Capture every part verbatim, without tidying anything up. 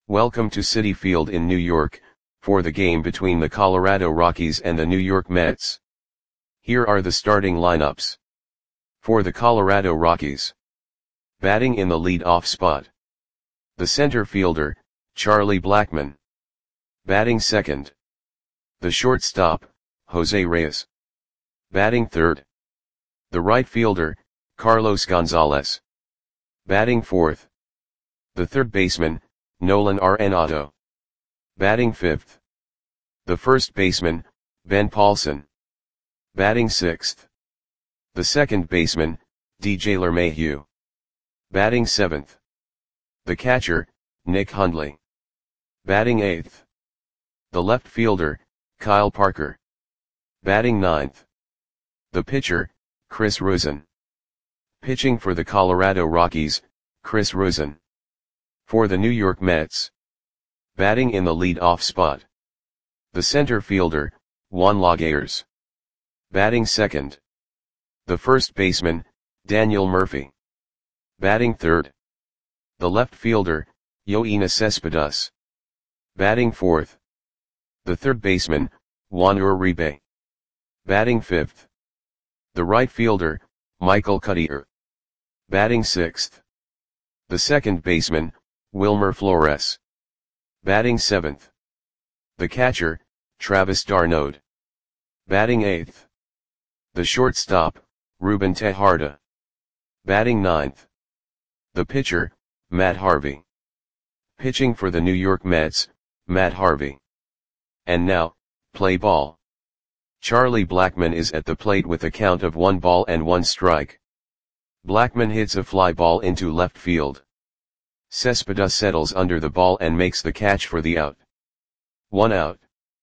Welcome to Citi Field in New York, for the game between the Colorado Rockies and the New York Mets. Here are the starting lineups. For the Colorado Rockies. Batting in the lead-off spot. The center fielder, Charlie Blackmon. Batting second. The shortstop, Jose Reyes. Batting third. The right fielder, Carlos Gonzalez. Batting fourth. The third baseman, Nolan Arenado. Batting fifth. The first baseman, Ben Paulson. Batting sixth. The second baseman, D J LeMahieu. Batting seventh. The catcher, Nick Hundley. Batting eighth. The left fielder, Kyle Parker. Batting ninth. The pitcher, Chris Rusin. Pitching for the Colorado Rockies, Chris Rusin. For the New York Mets. Batting in the lead-off spot. The center fielder, Juan Lagares. Batting second. The first baseman, Daniel Murphy. Batting third. The left fielder, Yoenis Cespedes. Batting fourth. The third baseman, Juan Uribe. Batting fifth. The right fielder, Michael Cuddyer. Batting sixth. The second baseman, Wilmer Flores. Batting seventh. The catcher, Travis d'Arnaud. Batting eighth. The shortstop, Ruben Tejada. Batting ninth. The pitcher, Matt Harvey. Pitching for the New York Mets, Matt Harvey. And now, play ball. Charlie Blackmon is at the plate with a count of one ball and one strike. Blackmon hits a fly ball into left field. Cespedes settles under the ball and makes the catch for the out. One out.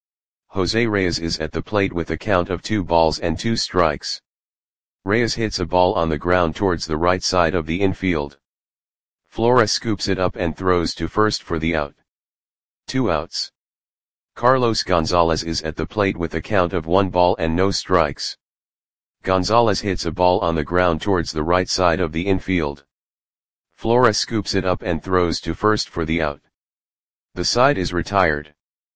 Jose Reyes is at the plate with a count of two balls and two strikes. Reyes hits a ball on the ground towards the right side of the infield. Flores scoops it up and throws to first for the out. Two outs. Carlos Gonzalez is at the plate with a count of one ball and no strikes. Gonzalez hits a ball on the ground towards the right side of the infield. Flores scoops it up and throws to first for the out. The side is retired.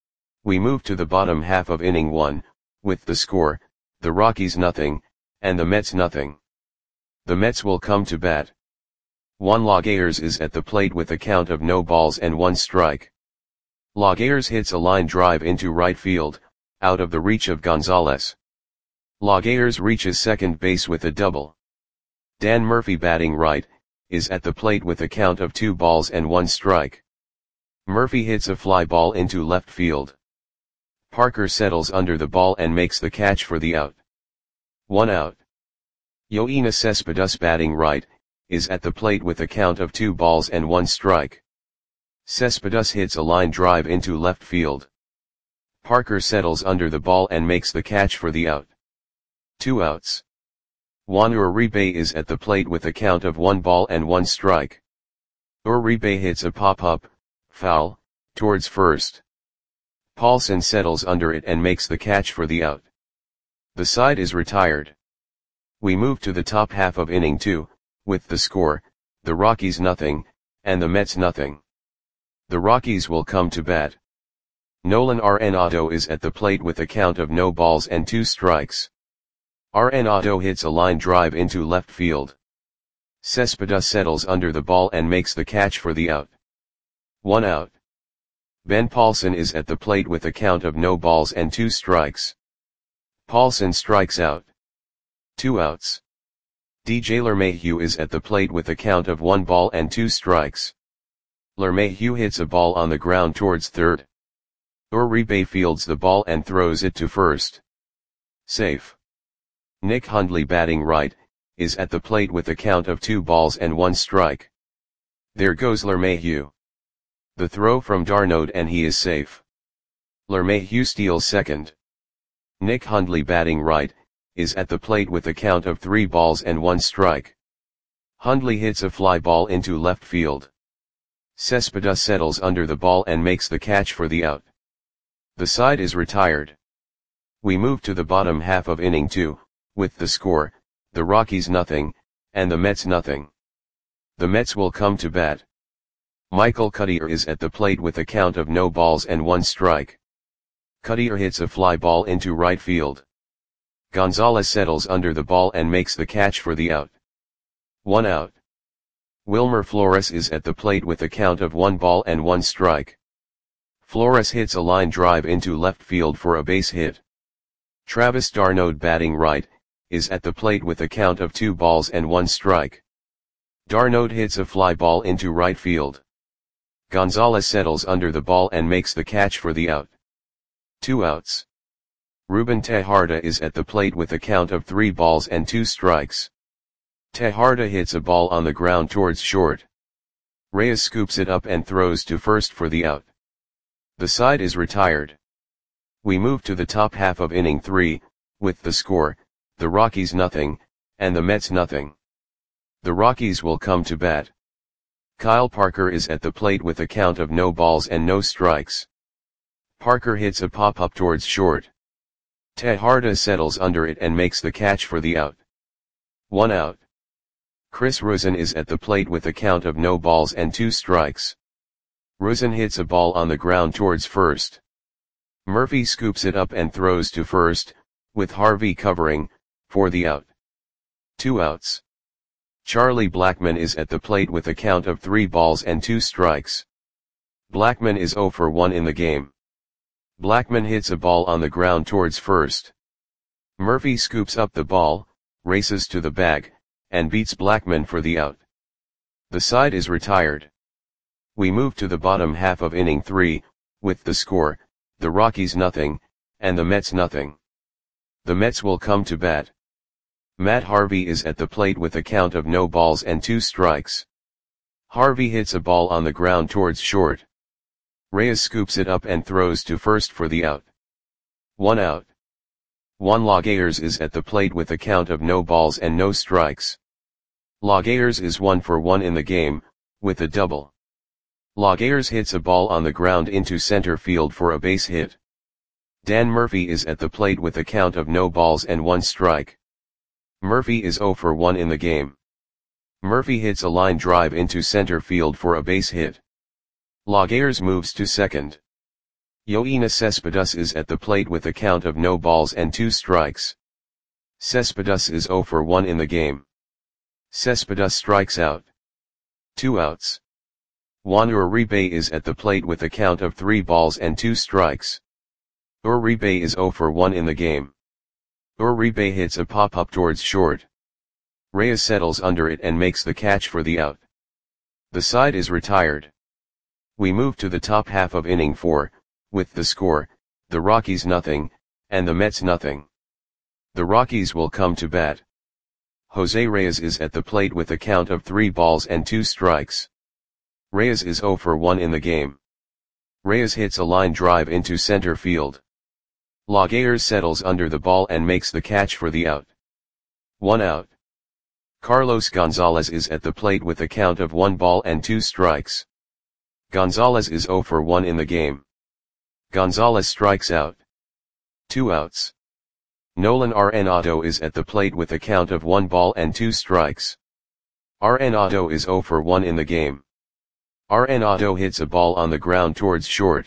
We move to the bottom half of inning one, with the score, the Rockies nothing, and the Mets nothing. The Mets will come to bat. Juan Lagares is at the plate with a count of no balls and one strike. Lagares hits a line drive into right field, out of the reach of Gonzalez. Lagares reaches second base with a double. Dan Murphy, batting right, is at the plate with a count of two balls and one strike. Murphy hits a fly ball into left field. Parker settles under the ball and makes the catch for the out. One out. Yoenis Cespedes, batting right, is at the plate with a count of two balls and one strike. Cespedes hits a line drive into left field. Parker settles under the ball and makes the catch for the out. Two outs. Juan Uribe is at the plate with a count of one ball and one strike. Uribe hits a pop-up, foul, towards first. Paulson settles under it and makes the catch for the out. The side is retired. We move to the top half of inning two, with the score, the Rockies nothing, and the Mets nothing. The Rockies will come to bat. Nolan Arenado is at the plate with a count of no balls and two strikes. Arenado hits a line drive into left field. Cespedes settles under the ball and makes the catch for the out. One out. Ben Paulson is at the plate with a count of no balls and two strikes. Paulson strikes out. Two outs. D J LeMahieu is at the plate with a count of one ball and two strikes. LeMahieu hits a ball on the ground towards third. Uribe fields the ball and throws it to first. Safe. Nick Hundley, batting right, is at the plate with a count of two balls and one strike. There goes LeMahieu. The throw from d'Arnaud and he is safe. LeMahieu steals second. Nick Hundley, batting right, is at the plate with a count of three balls and one strike. Hundley hits a fly ball into left field. Cespedes settles under the ball and makes the catch for the out. The side is retired. We move to the bottom half of inning two, with the score, the Rockies nothing, and the Mets nothing. The Mets will come to bat. Michael Cuddyer is at the plate with a count of no balls and one strike. Cuddyer hits a fly ball into right field. Gonzalez settles under the ball and makes the catch for the out. One out. Wilmer Flores is at the plate with a count of one ball and one strike. Flores hits a line drive into left field for a base hit. Travis d'Arnaud, batting right, is at the plate with a count of two balls and one strike. d'Arnaud hits a fly ball into right field. Gonzalez settles under the ball and makes the catch for the out. Two outs. Ruben Tejada is at the plate with a count of three balls and two strikes. Tejada hits a ball on the ground towards short. Reyes scoops it up and throws to first for the out. The side is retired. We move to the top half of inning three, with the score, the Rockies nothing, and the Mets nothing. The Rockies will come to bat. Kyle Parker is at the plate with a count of no balls and no strikes. Parker hits a pop-up towards short. Tejada settles under it and makes the catch for the out. One out. Chris Rusin is at the plate with a count of no balls and two strikes. Rusin hits a ball on the ground towards first. Murphy scoops it up and throws to first, with Harvey covering, for the out. Two outs. Charlie Blackmon is at the plate with a count of three balls and two strikes. Blackmon is oh for one in the game. Blackmon hits a ball on the ground towards first. Murphy scoops up the ball, races to the bag, and beats Blackmon for the out. The side is retired. We move to the bottom half of inning three, with the score, the Rockies nothing, and the Mets nothing. The Mets will come to bat. Matt Harvey is at the plate with a count of no balls and two strikes. Harvey hits a ball on the ground towards short. Reyes scoops it up and throws to first for the out. One out. Juan Laguerre is at the plate with a count of no balls and no strikes. Laguerre is one for one in the game, with a double. Laguerre hits a ball on the ground into center field for a base hit. Dan Murphy is at the plate with a count of no balls and one strike. Murphy is oh for one in the game. Murphy hits a line drive into center field for a base hit. Laguerre moves to second. Yoenis Cespedes is at the plate with a count of no balls and two strikes. Cespedes is oh for one in the game. Cespedes strikes out. Two outs. Juan Uribe is at the plate with a count of three balls and two strikes. Uribe is oh for one in the game. Uribe hits a pop-up towards short. Reyes settles under it and makes the catch for the out. The side is retired. We move to the top half of inning four, with the score, the Rockies nothing, and the Mets nothing. The Rockies will come to bat. Jose Reyes is at the plate with a count of three balls and two strikes. Reyes is oh for one in the game. Reyes hits a line drive into center field. Laguerre settles under the ball and makes the catch for the out. One out. Carlos Gonzalez is at the plate with a count of one ball and two strikes. Gonzalez is oh for one in the game. Gonzalez strikes out. Two outs. Nolan Arenado is at the plate with a count of one ball and two strikes. Arenado is oh for one in the game. Arenado hits a ball on the ground towards short.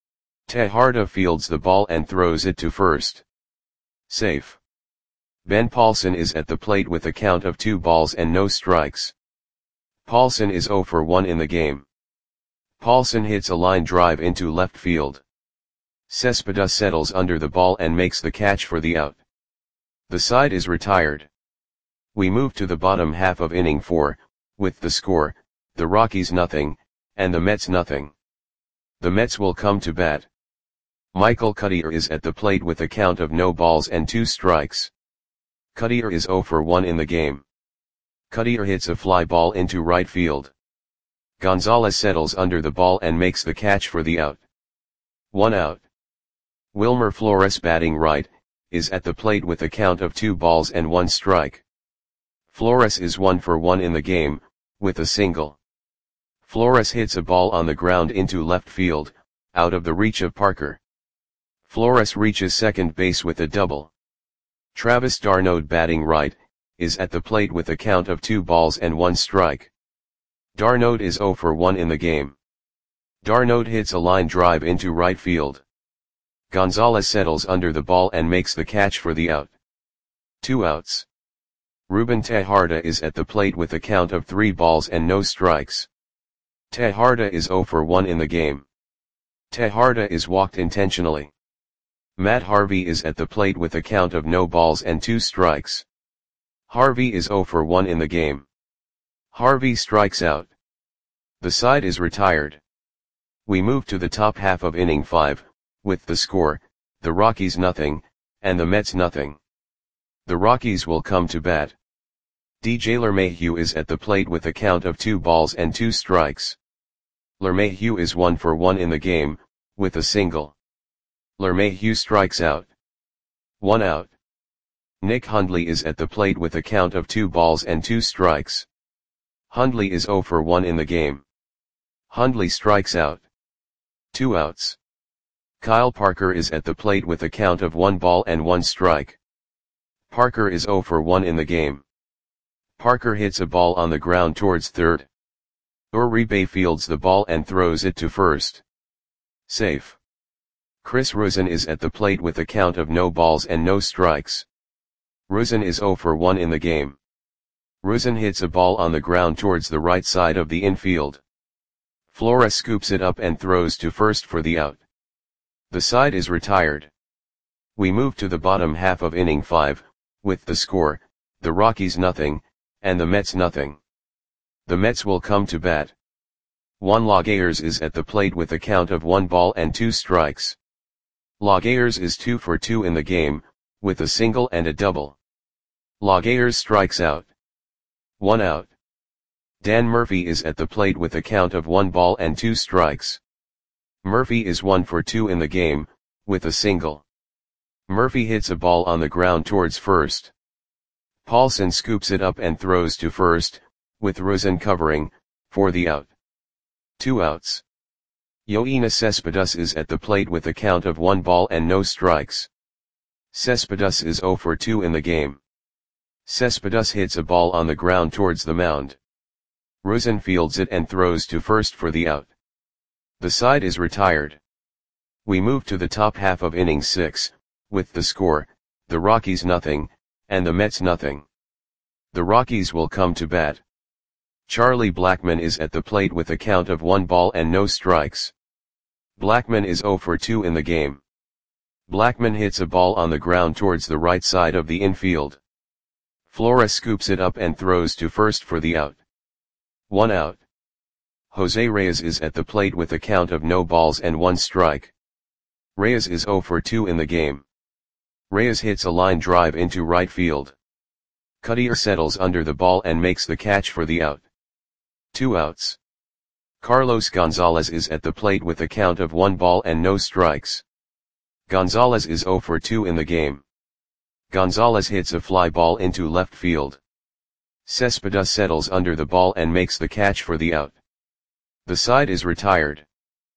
Tejada fields the ball and throws it to first. Safe. Ben Paulson is at the plate with a count of two balls and no strikes. Paulson is oh for one in the game. Paulson hits a line drive into left field. Cespedes settles under the ball and makes the catch for the out. The side is retired. We move to the bottom half of inning four, with the score, the Rockies nothing, and the Mets nothing. The Mets will come to bat. Michael Cuddyer is at the plate with a count of no balls and two strikes. Cuddyer is oh for one in the game. Cuddyer hits a fly ball into right field. Gonzalez settles under the ball and makes the catch for the out. One out. Wilmer Flores, batting right, is at the plate with a count of two balls and one strike. Flores is one for one in the game, with a single. Flores hits a ball on the ground into left field, out of the reach of Parker. Flores reaches second base with a double. Travis d'Arnaud, batting right, is at the plate with a count of two balls and one strike. Darnold is zero for one in the game. Darnold hits a line drive into right field. Gonzalez settles under the ball and makes the catch for the out. Two outs. Ruben Tejada is at the plate with a count of three balls and no strikes. Tejada is zero for one in the game. Tejada is walked intentionally. Matt Harvey is at the plate with a count of no balls and two strikes. Harvey is zero for one in the game. Harvey strikes out. The side is retired. We move to the top half of inning five, with the score, the Rockies nothing, and the Mets nothing. The Rockies will come to bat. D J LeMahieu is at the plate with a count of two balls and two strikes. LeMahieu is one for one in the game, with a single. LeMahieu strikes out. One out. Nick Hundley is at the plate with a count of two balls and two strikes. Hundley is zero for one in the game. Hundley strikes out. Two outs. Kyle Parker is at the plate with a count of one ball and one strike. Parker is zero for one in the game. Parker hits a ball on the ground towards third. Uribe fields the ball and throws it to first. Safe. Chris Rosen is at the plate with a count of no balls and no strikes. Rosen is zero for one in the game. Rosen hits a ball on the ground towards the right side of the infield. Flores scoops it up and throws to first for the out. The side is retired. We move to the bottom half of inning five, with the score, the Rockies nothing, and the Mets nothing. The Mets will come to bat. Juan Lagares is at the plate with a count of one ball and two strikes. Lagares is two for two in the game, with a single and a double. Lagares strikes out. One out. Dan Murphy is at the plate with a count of one ball and two strikes. Murphy is one for two in the game, with a single. Murphy hits a ball on the ground towards first. Paulson scoops it up and throws to first, with Rosen covering, for the out. Two outs. Yoenis Cespedes is at the plate with a count of one ball and no strikes. Cespedes is zero for two in the game. Cespedes hits a ball on the ground towards the mound. Rosen fields it and throws to first for the out. The side is retired. We move to the top half of inning six, with the score, the Rockies nothing, and the Mets nothing. The Rockies will come to bat. Charlie Blackmon is at the plate with a count of one ball and no strikes. Blackmon is zero for two in the game. Blackmon hits a ball on the ground towards the right side of the infield. Flores scoops it up and throws to first for the out. One out. Jose Reyes is at the plate with a count of no balls and one strike. Reyes is zero for two in the game. Reyes hits a line drive into right field. Cuddyer settles under the ball and makes the catch for the out. Two outs. Carlos Gonzalez is at the plate with a count of one ball and no strikes. Gonzalez is zero for two in the game. Gonzalez hits a fly ball into left field. Cespedes settles under the ball and makes the catch for the out. The side is retired.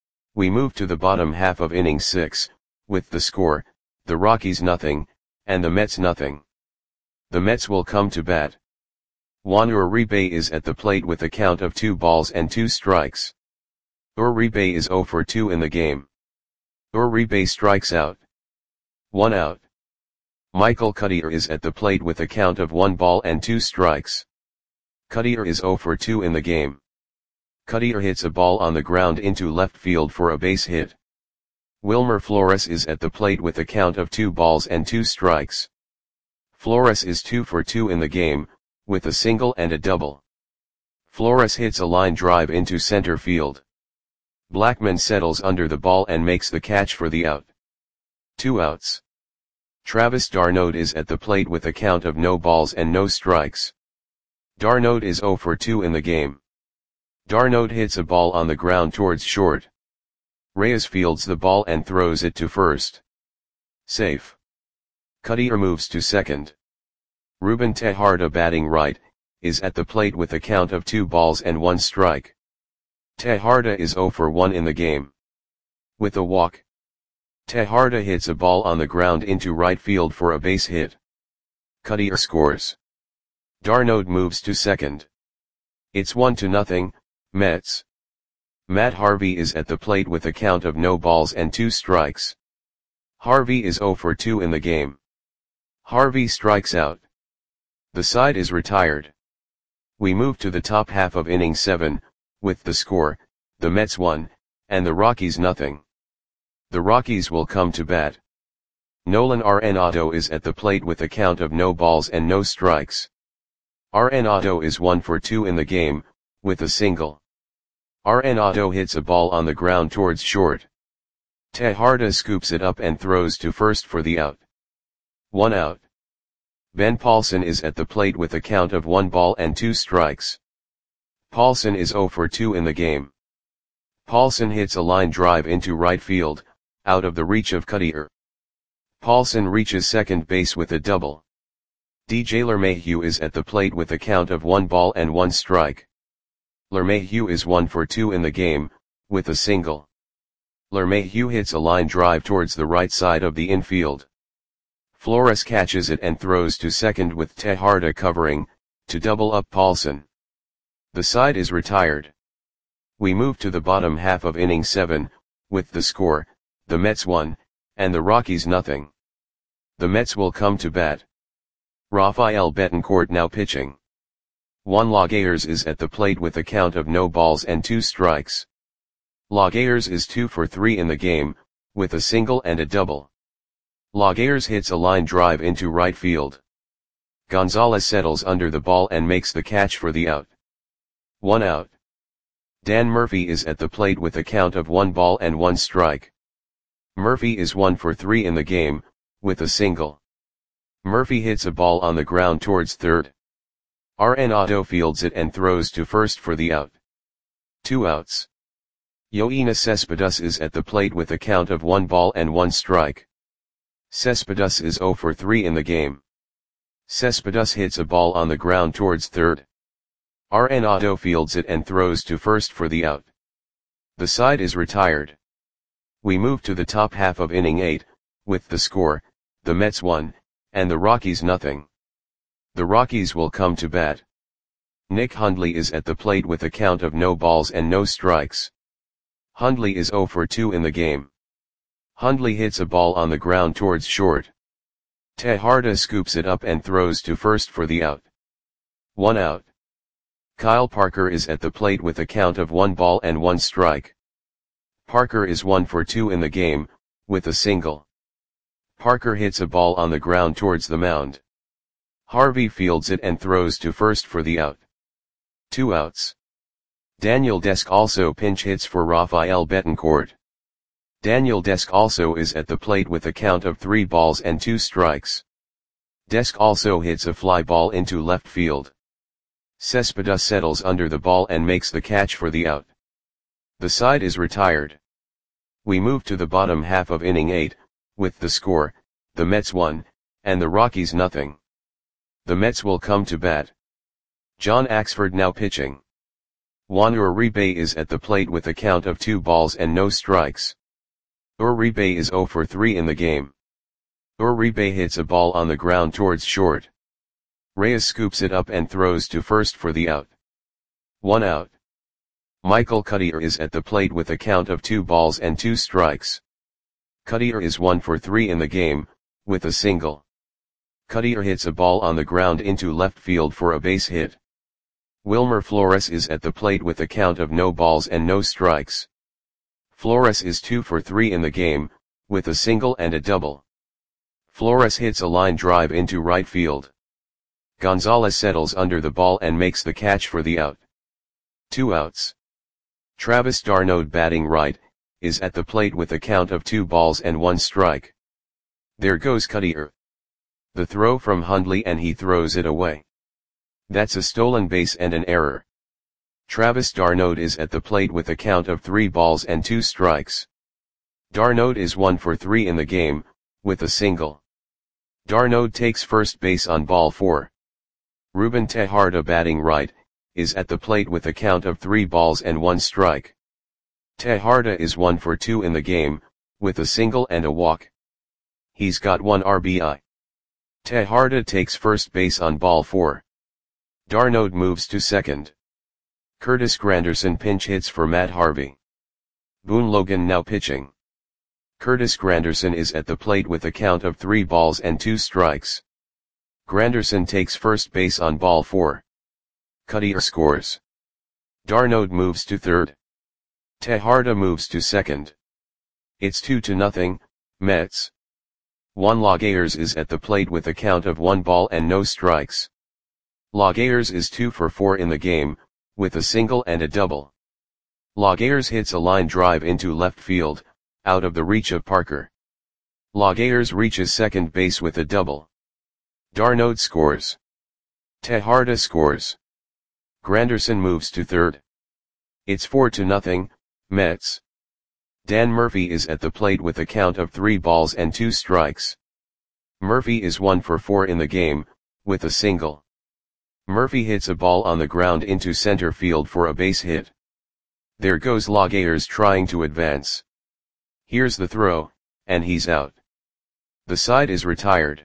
We move to the bottom half of inning six, with the score, the Rockies nothing, and the Mets nothing. The Mets will come to bat. Juan Uribe is at the plate with a count of two balls and two strikes. Uribe is zero for two in the game. Uribe strikes out. One out. Michael Cuddyer is at the plate with a count of one ball and two strikes. Cuddyer is zero for two in the game. Cuddyer hits a ball on the ground into left field for a base hit. Wilmer Flores is at the plate with a count of two balls and two strikes. Flores is two for two in the game, with a single and a double. Flores hits a line drive into center field. Blackmon settles under the ball and makes the catch for the out. Two outs. Travis d'Arnaud is at the plate with a count of no balls and no strikes. d'Arnaud is zero for two in the game. d'Arnaud hits a ball on the ground towards short. Reyes fields the ball and throws it to first. Safe. Cuddyer moves to second. Ruben Tejada, batting right, is at the plate with a count of two balls and one strike. Tejada is zero for one in the game. With a walk. Tejada hits a ball on the ground into right field for a base hit. Cuddyer scores. d'Arnaud moves to second. It's one to nothing, Mets. Matt Harvey is at the plate with a count of no balls and two strikes. Harvey is zero for two in the game. Harvey strikes out. The side is retired. We move to the top half of inning seven, with the score, the Mets one, and the Rockies nothing. The Rockies will come to bat. Nolan Arenado is at the plate with a count of no balls and no strikes. Arenado is one for two in the game, with a single. Arenado hits a ball on the ground towards short. Tejada scoops it up and throws to first for the out. One out. Ben Paulson is at the plate with a count of one ball and two strikes. Paulson is zero for two in the game. Paulson hits a line drive into right field, out of the reach of Cutter. Paulson reaches second base with a double. D J LeMahieu is at the plate with a count of one ball and one strike. LeMahieu is one for two in the game, with a single. LeMahieu hits a line drive towards the right side of the infield. Flores catches it and throws to second with Tejada covering, to double up Paulson. The side is retired. We move to the bottom half of inning seven, with the score, the Mets one, and the Rockies nothing. The Mets will come to bat. Rafael Betancourt now pitching. Juan Lagares is at the plate with a count of no balls and two strikes. Lagares is two for three in the game, with a single and a double. Lagares hits a line drive into right field. Gonzalez settles under the ball and makes the catch for the out. One out. Dan Murphy is at the plate with a count of one ball and one strike. Murphy is one for three in the game, with a single. Murphy hits a ball on the ground towards third. Arenado fields it and throws to first for the out. Two outs. Yoenis Cespedes is at the plate with a count of one ball and one strike. Cespedes is zero for three in the game. Cespedes hits a ball on the ground towards third. Arenado fields it and throws to first for the out. The side is retired. We move to the top half of inning eight, with the score, the Mets one, and the Rockies nothing. The Rockies will come to bat. Nick Hundley is at the plate with a count of no balls and no strikes. Hundley is zero for two in the game. Hundley hits a ball on the ground towards short. Tejada scoops it up and throws to first for the out. One out. Kyle Parker is at the plate with a count of one ball and one strike. Parker is one for two in the game, with a single. Parker hits a ball on the ground towards the mound. Harvey fields it and throws to first for the out. Two outs. Daniel Desk also pinch hits for Rafael Betancourt. Daniel Desk also is at the plate with a count of three balls and two strikes. Desk also hits a fly ball into left field. Cespedes settles under the ball and makes the catch for the out. The side is retired. We move to the bottom half of inning eight, with the score, the Mets one, and the Rockies nothing. The Mets will come to bat. John Axford now pitching. Juan Uribe is at the plate with a count of two balls and no strikes. Uribe is zero for three in the game. Uribe hits a ball on the ground towards short. Reyes scoops it up and throws to first for the out. One out. Michael Cutter is at the plate with a count of two balls and two strikes. Cutter is one for three in the game, with a single. Cutter hits a ball on the ground into left field for a base hit. Wilmer Flores is at the plate with a count of no balls and no strikes. Flores is two for three in the game, with a single and a double. Flores hits a line drive into right field. Gonzalez settles under the ball and makes the catch for the out. Two outs. Travis d'Arnaud batting right, is at the plate with a count of two balls and one strike. There goes Cutter. The throw from Hundley and he throws it away. That's a stolen base and an error. Travis d'Arnaud is at the plate with a count of three balls and two strikes. D'Arnaud is one for three in the game, with a single. D'Arnaud takes first base on ball four. Ruben Tejada batting right, is at the plate with a count of three balls and one strike. Tejada is one for two in the game, with a single and a walk. He's got one R B I. Tejada takes first base on ball four. D'Arnaud moves to second. Curtis Granderson pinch hits for Matt Harvey. Boone Logan now pitching. Curtis Granderson is at the plate with a count of three balls and two strikes. Granderson takes first base on ball four. Cuddyer scores. d'Arnaud moves to third. Tejada moves to second. It's two to nothing, Mets. Juan Laguerre is at the plate with a count of one ball and no strikes. Laguerre is two for four in the game, with a single and a double. Laguerre hits a line drive into left field, out of the reach of Parker. Laguerre reaches second base with a double. d'Arnaud scores. Tejada scores. Granderson moves to third. It's four to nothing, Mets. Dan Murphy is at the plate with a count of three balls and two strikes. Murphy is one for four in the game, with a single. Murphy hits a ball on the ground into center field for a base hit. There goes Laguerre trying to advance. Here's the throw, and he's out. The side is retired.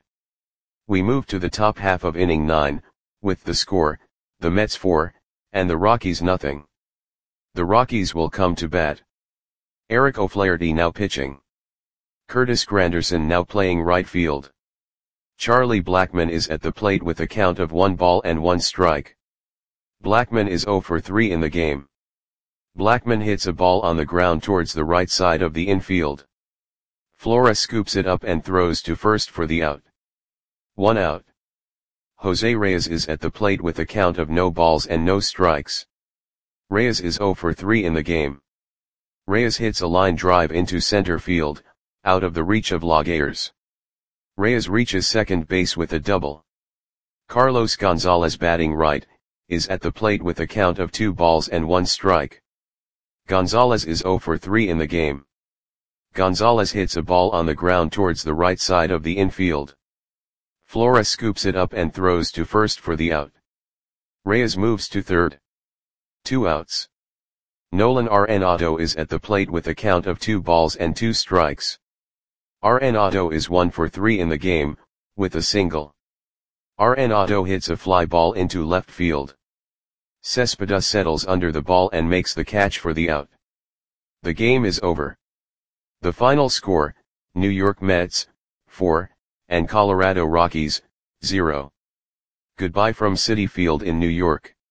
We move to the top half of inning nine, with the score, the Mets four, and the Rockies nothing. The Rockies will come to bat. Eric O'Flaherty now pitching. Curtis Granderson now playing right field. Charlie Blackmon is at the plate with a count of one ball and one strike. Blackmon is zero for three in the game. Blackmon hits a ball on the ground towards the right side of the infield. Flores scoops it up and throws to first for the out. One out. Jose Reyes is at the plate with a count of no balls and no strikes. Reyes is zero for three in the game. Reyes hits a line drive into center field, out of the reach of Laguerre. Reyes reaches second base with a double. Carlos Gonzalez batting right, is at the plate with a count of two balls and one strike. Gonzalez is zero for three in the game. Gonzalez hits a ball on the ground towards the right side of the infield. Flores scoops it up and throws to first for the out. Reyes moves to third. Two outs. Nolan Arenado is at the plate with a count of two balls and two strikes. Arenado is one for three in the game, with a single. Arenado hits a fly ball into left field. Cespedes settles under the ball and makes the catch for the out. The game is over. The final score, New York Mets, four, and Colorado Rockies, zero. Goodbye from Citi Field in New York.